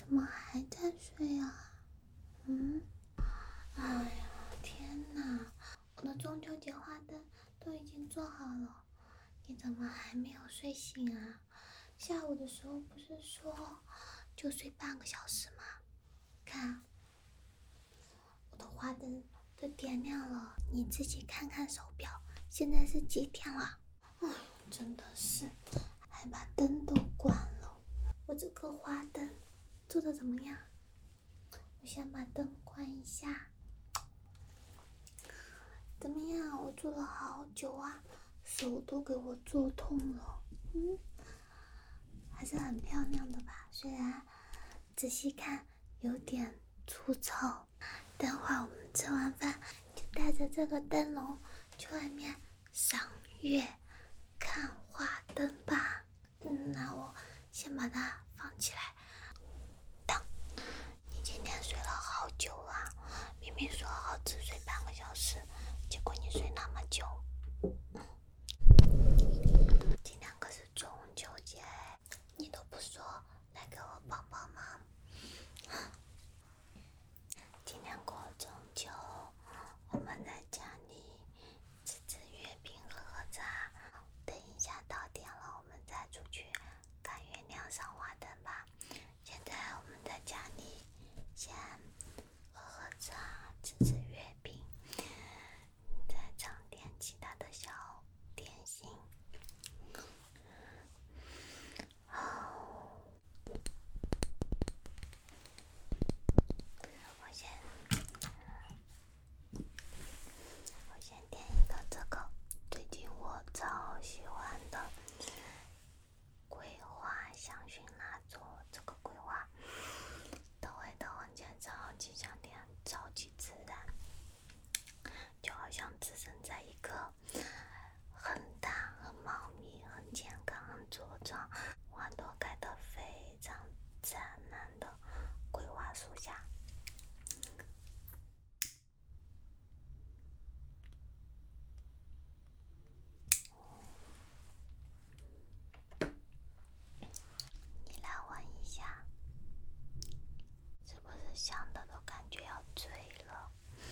怎么还在睡啊？哎呀，天哪！我的中秋节花灯都已经做好了，你怎么还没有睡醒啊？下午的时候不是说就睡半个小时吗？看，我的花灯都点亮了，你自己看看手表，现在是几点了？真的是，还把灯都关了。我这个花灯做的怎么样？我先把灯关一下。怎么样？我做了好久啊，手都给我做痛了。还是很漂亮的吧？虽然仔细看有点粗糙。等会儿我们吃完饭就带着这个灯笼去外面赏月、看花灯吧。那我先把它放起来。等，你今天睡了好久啊，明明说好只睡半个小时，结果你睡那么久。今天可是中秋节，你都不说来给我帮帮忙。今天过中秋，我们在家里吃月饼，喝茶。等一下到点了，我们再出去看月亮、赏花灯吧。现在我们在家里先喝茶，吃月饼，再尝点其他的小点心。我先点一个这个，最近我超喜欢的桂花香薰蜡烛。这个桂花的味道闻起来超级香甜，超级自然，就好像置身在一个很大、很茂密、很健康、很茁壮、花朵开得非常灿烂的桂花树下。你来闻一下，是不是香的都感觉要醉了？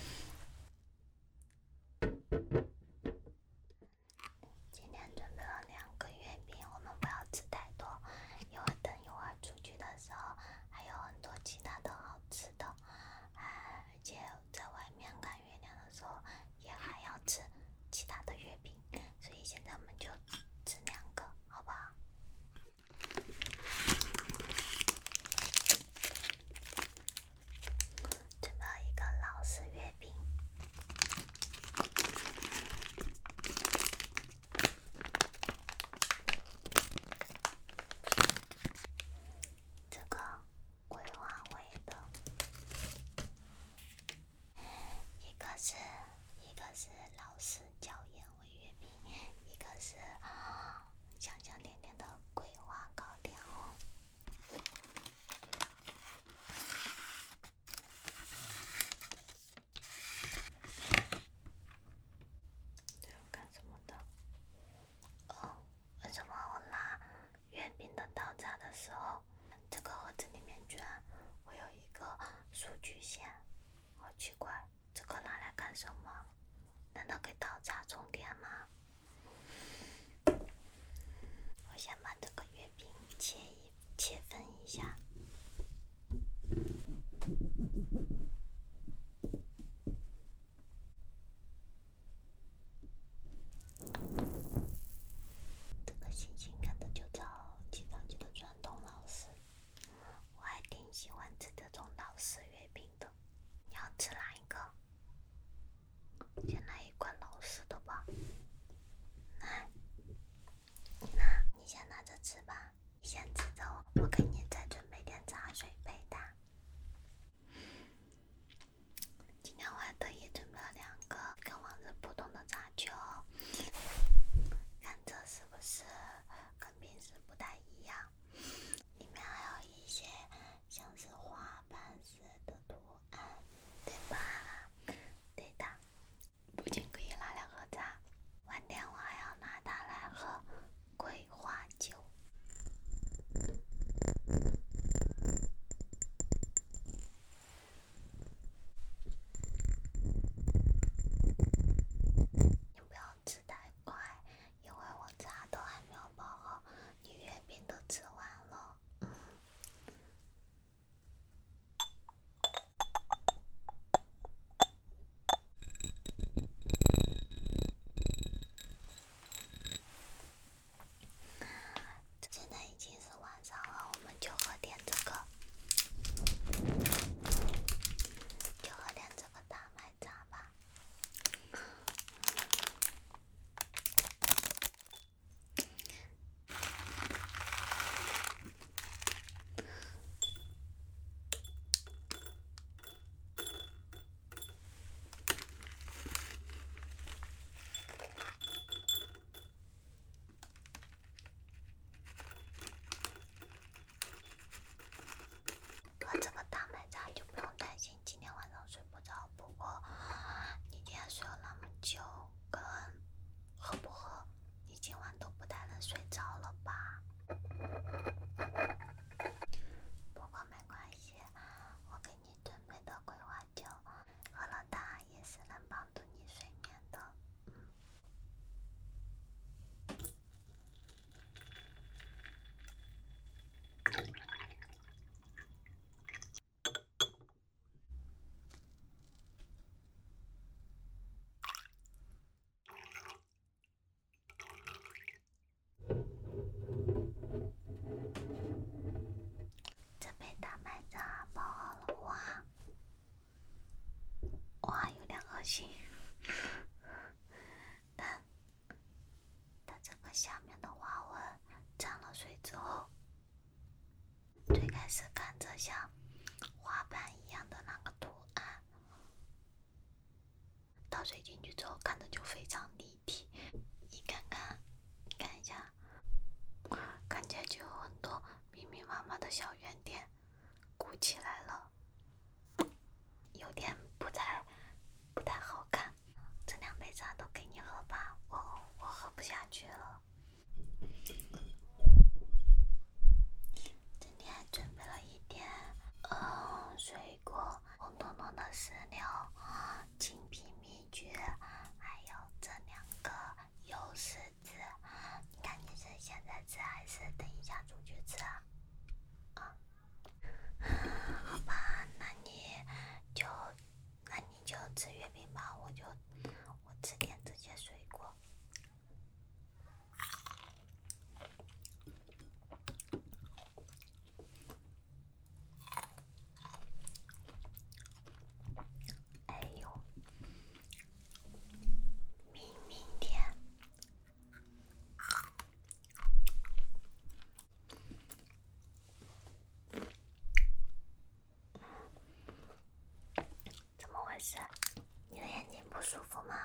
今天准备了2个月饼，我们不要吃太多，因为等一会儿出去的时候还有很多其他的好吃的，而且在外面看月亮的时候也还要吃其他的月饼，所以现在我们就吃2个，好不好？准备了一个老式月饼。这个桂花味的，一个是老式椒盐味月饼，一个是香香甜甜的桂花糕点哦。这要干什么的？为什么我拿月饼的刀叉的时候，这个盒子里面居然会有一个数据线？好奇怪，这个拿来干什么？难道给刀叉充电吗？我先把这个月饼切分一下。这个星星看着就超级的传统老式，我还挺喜欢吃这种老式月饼的。你要吃哪一个？先来一罐老式的吧。来，你先拿着吃吧。你先吃着，我给你再准备点茶水配它。今天我还特意准备了2个跟往日不同的茶球，看这是不是跟平时不太一样？里面还有一些像是花瓣似的图案，对吧？对的，不仅可以拿来喝茶，晚点我还要拿它来喝桂花酒。 恶心。但它整个下面的花纹沾了水之后，最开始看着像花瓣一样的那个图案，倒水进去之后看着就非常立体。你看看，你看一下，看起来就有很多密密麻麻的小圆点鼓起来了，有点不太好看。这2杯茶都给你喝吧，我喝不下去了。这里还准备了一点水果，红彤彤的石榴，青皮蜜橘，还有这2个柚柿子。你看你是现在吃还是等一下出去吃啊？好吧，那你就吃月饼吧，我吃点这些水果。哎呦，明天怎么回事？你的眼睛不舒服吗？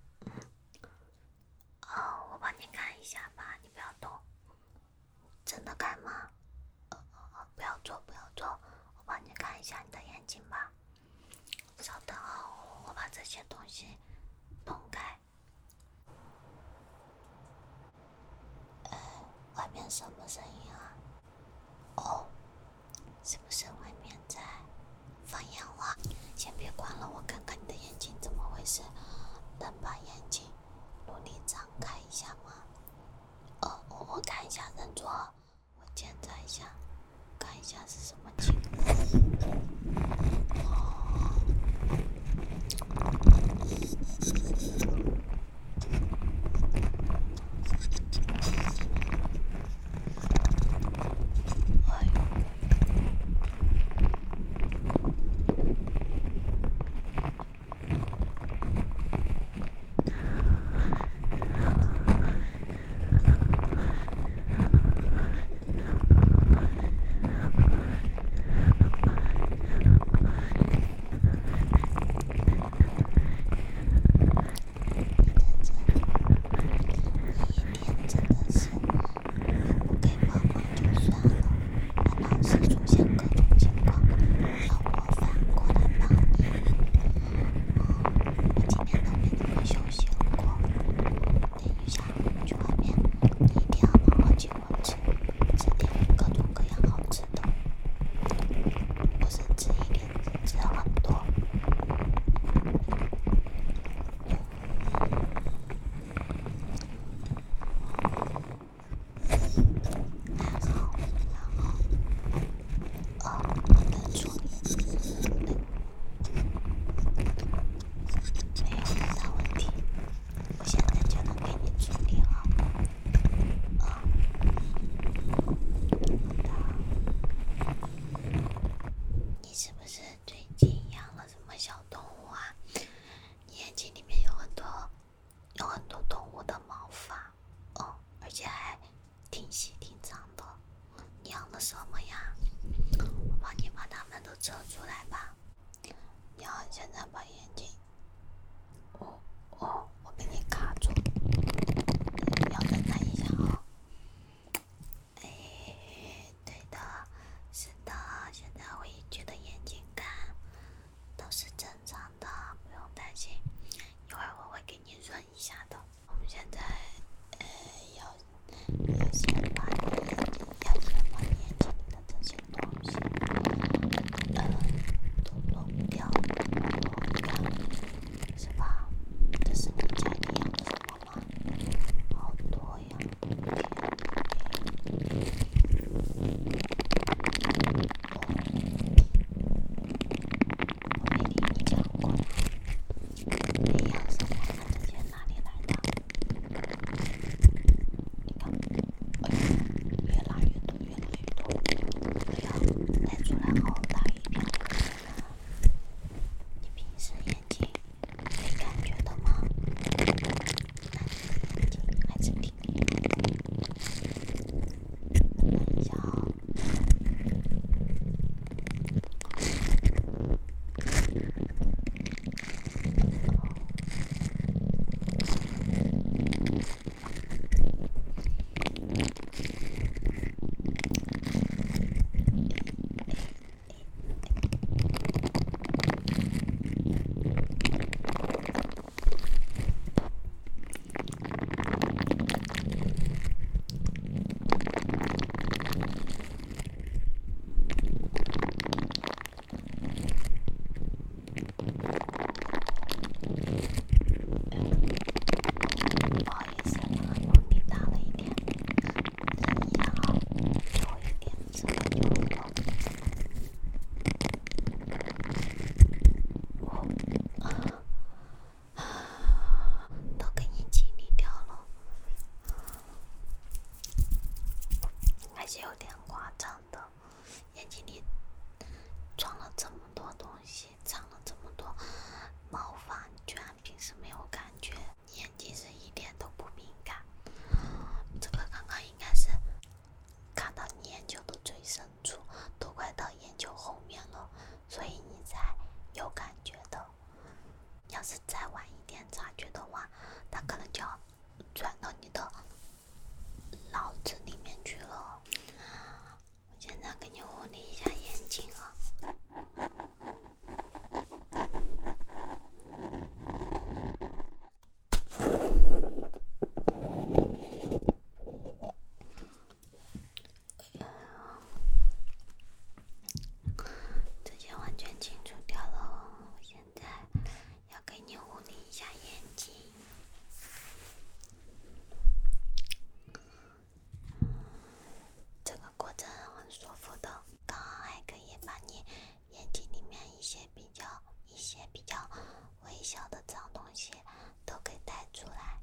我帮你看一下吧，你不要动。真的看吗？不要做，我帮你看一下你的眼睛吧。稍等哦，我把这些东西弄开。外面什么声音啊？是不是外面在放烟花？先别关了，我看看你的眼睛怎么回事。能把眼睛努力张开一下吗？我看一下人座，我检查一下，看一下是什么情况。 晚一点察觉的话，它可能就要钻到你的脑子里面去了。我现在给你护理一下眼睛啊。这些完全清除掉了，我现在要给你护理一下眼睛。这个过程很舒服的，刚好还可以把你眼睛里面一些比较微小的脏东西都给带出来。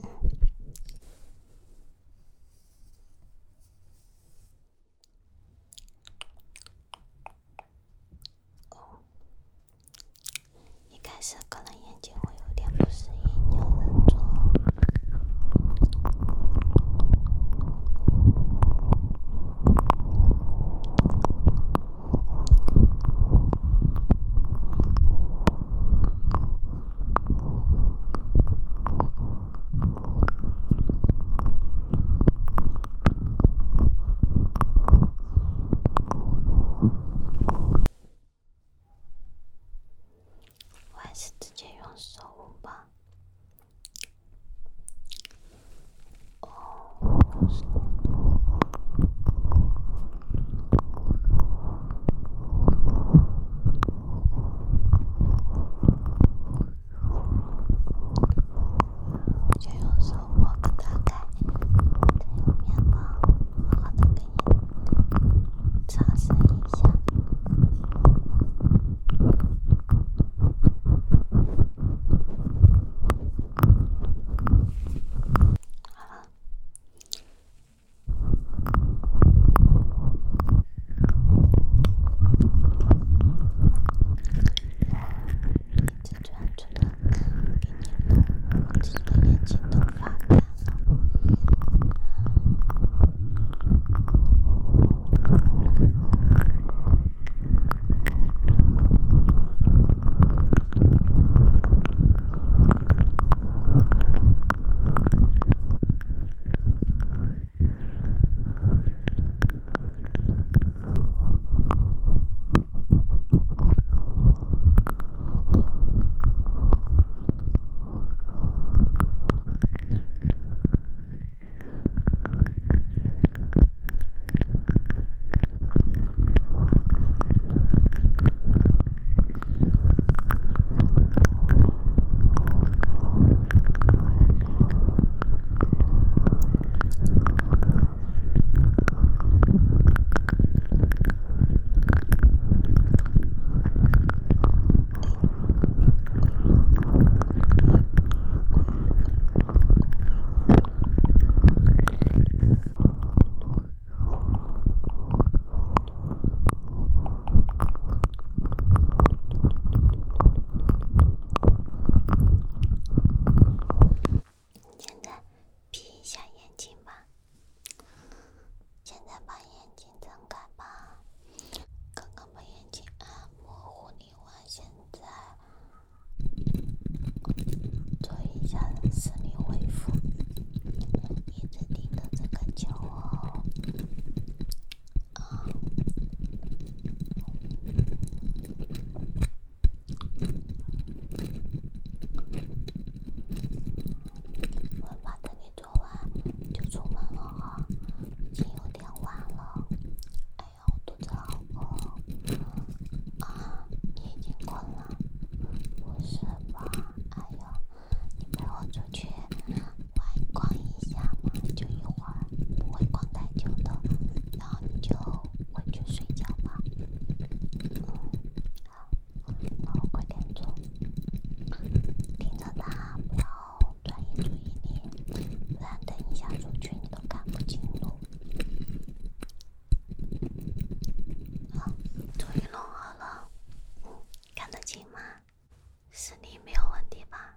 一开始可能眼睛会有点不适应，要忍住。我还是直接用手捂吧。就用手摸个大概，再用面包好好的给你擦拭一下。好了。一直专注的给你弄，我自己的眼睛都发干了。现在闭一下眼睛吧。现在把眼睛睁开吧。刚刚把眼睛按摩护理完，现在做一下视力恢复，一直盯着这个球哦。我把这里做完就出门了哈，已经有点晚了。哎呀，我肚子好饿啊！你已经困了？不是吧？哎呀，你陪我出去逛一下嘛，就一会儿，不会逛太久的，然后你就回去睡觉吧。好，那我快点做，盯着它，不要转移注意力，不然等一下出去你都看不清路。好，终于弄好了，看得清吗？视力没有问题吧？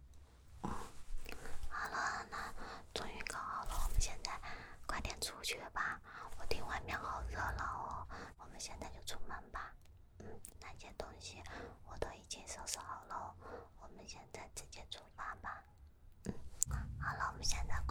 好了，那终于搞好了，我们现在快点出去吧。我听外面好热闹哦，我们现在就出门吧。那些东西我都已经收拾好了，我们们现在直接出发吧。好了，我们现在